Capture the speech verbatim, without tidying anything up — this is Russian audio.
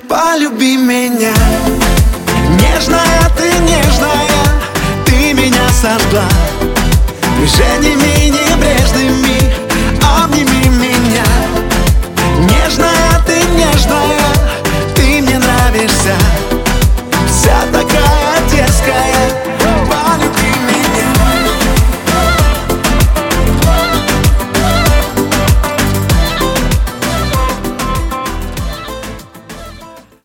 полюби меня. Нежная ты, нежная, ты меня сожгла движениями не